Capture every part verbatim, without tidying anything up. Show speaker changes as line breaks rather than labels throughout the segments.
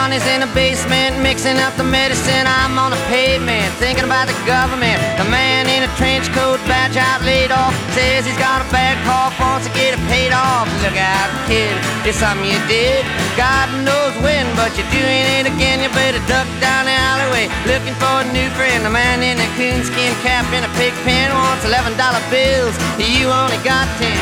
Johnny's in the basement mixing up the medicine. I'm on the pavement thinking about the government. The man in a trench coat, badge out, laid off, says he's got a bad cough, wants to get it paid off. Look out, kid, it's something you did. God knows when, but you're doing it again. You better duck down the alleyway looking for a new friend. The man in a coonskin cap and a pig pen wants eleven dollar bills. You only got ten.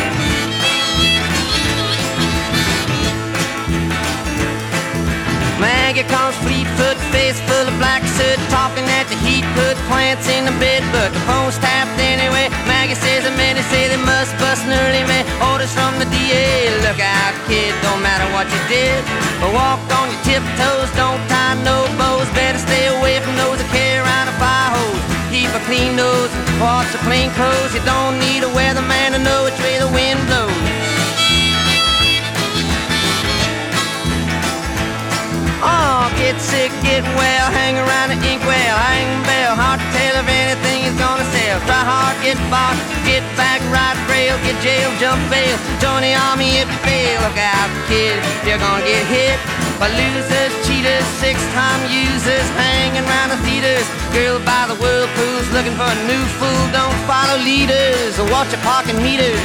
Maggie comes fleet-foot, face full of black soot, talking at the heat, put plants in the bed, but the phone's tapped anyway. Maggie says the men say they must bust an early man. Orders from the D A, look out kid, don't matter what you did, but walk on your tiptoes, don't tie no bows. Better stay away from those that carry around a fire hose. Keep a clean nose, wash your plain clothes. You don't need a weatherman to know which way the wind blows. Oh, get sick, get well, hang around the inkwell, hang bell, hard to tell if anything is gonna sell. Try hard, get bought, get back, ride rail, get jail, jump bail, join the army if you fail. Look out, kid, you're gonna get hit by losers, cheaters, six-time users, hanging around the theaters. Girl by the whirlpools, looking for a new fool. Don't follow leaders or watch your parking meters.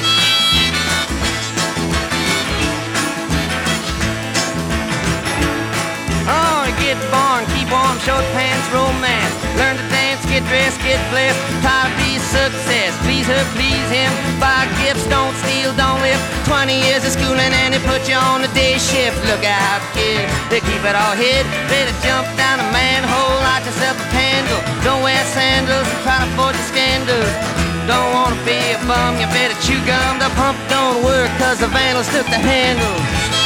Oh, get born, keep warm, short pants, romance. Learn to dance, get dressed, get blessed. Try to be success, please her, please him. Buy gifts, don't steal, don't live. Twenty years of schooling and they put you on the day shift. Look out, kid, they keep it all hid. Better jump down a manhole, light yourself a candle. Don't wear sandals and try to forge a scandal. Don't wanna be a bum, you better chew gum. The pump don't work cause the vandals took the handle.